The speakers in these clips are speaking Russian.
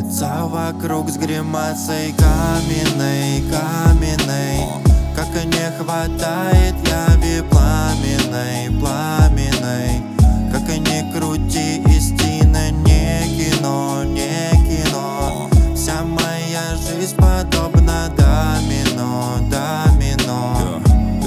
Лица вокруг с гримасой каменной, каменной. Как и не хватает яви пламенной, пламенной. Как и не крути, истина не кино, не кино. Вся моя жизнь подобна домино, домино.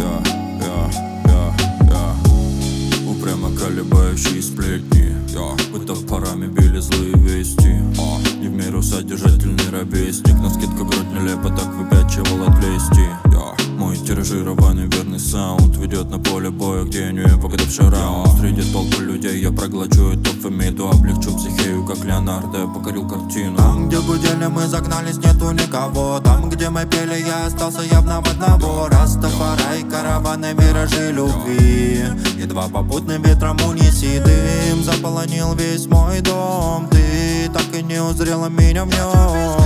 Упрямо колебающие сплетни, бытов парами били злые вести. Не в меру содержательный ровесник, навскидку грудь нелепо так выпячивал от лести. Мой тиражированный верный саунд ведет на поле боя, где не погадавший раунд. Среди толпы людей я проглочу эту фемиду, облегчу психею, как Леонардо, я покорил картину. Там, где гудели, мы загнались, нету никого. Там, где мы пели, я остался явно в одного. Растафарай, караваны, виражи любви. Едва попутным ветром унеси дым. Заполонил весь мой дом. Ты так и не узрела меня в нем.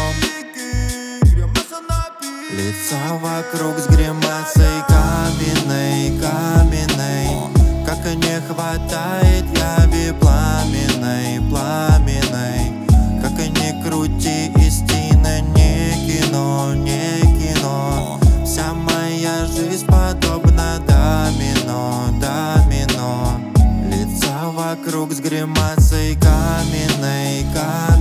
Лица вокруг с гримасой каменной, каменной. Как и не хватает яви пламенной, пламенной. Как и не крути, истина не кино, не кино. Вся моя жизнь подобна домино, домино. Лица вокруг с гримасой каменной, каменной.